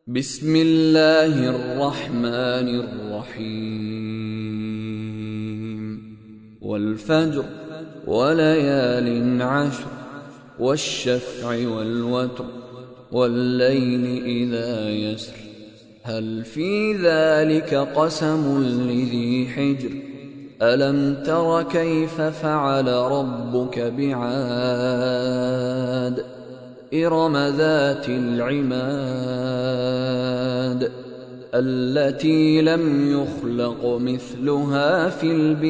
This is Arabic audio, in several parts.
بسم الله الرحمن الرحيم والفجر وليال عشر والشفع والوتر والليل إذا يسر هل في ذلك قسم لذي حجر ألم تر كيف فعل ربك بعاد إرم ذات العماد التي لم يخلق مثلها في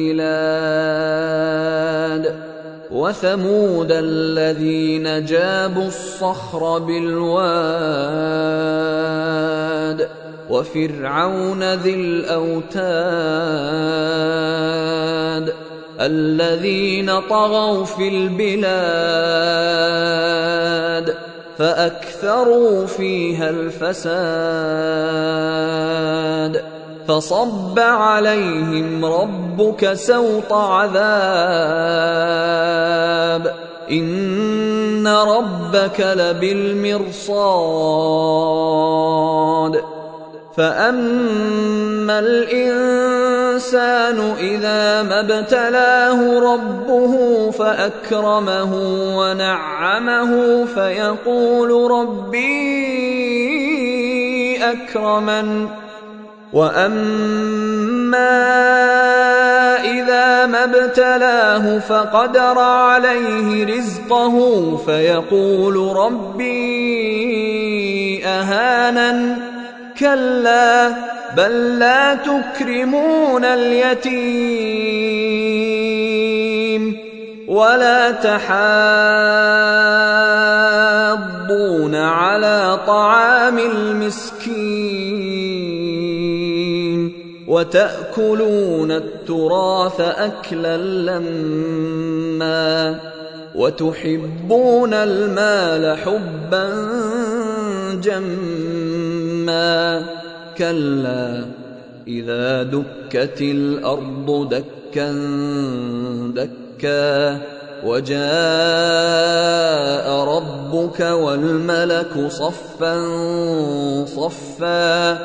البلاد وثمود الذين جابوا الصخر بالواد وفرعون ذي الأوتاد الذين طغوا في البلاد فأكثروا فيها الفساد فصب عليهم ربك سوط عذاب إن ربك لبالمرصاد فأما الإنسان إذا ما ابتلاه ربه فأكرمه ونعمه فيقول ربي أكرمن وأما إذا ما ابتلاه فقدر عليه رزقه فيقول ربي أهانن كلا بل لا تكرمون اليتيم ولا تحاضون على طعام المسكين وتأكلون التراث أكلا لما وتحبون المال حبا جما كلا إذا دكت الأرض دكا دكا وجاء ربك والملك صفا صفا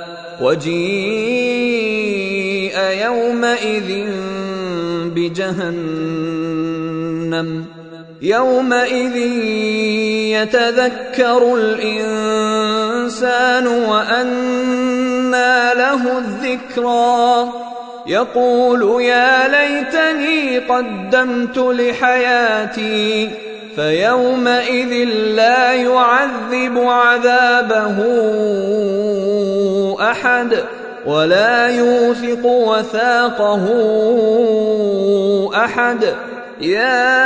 وجيء يومئذ بجهنم يومئذ يتذكر الإنسان وأنى له الذكرى يقول يا ليتني قدمت لحياتي فيومئذ لا يعذب عذابه أحد ولا يوثق وثاقه أحد يا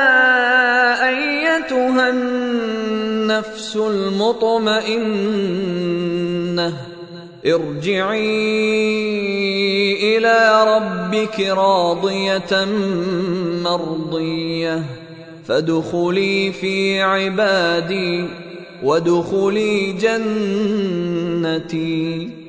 أيتها النفس المطمئنة ارجعي إلى ربك راضية مرضية فادخلي في عبادي وادخلي جنتي.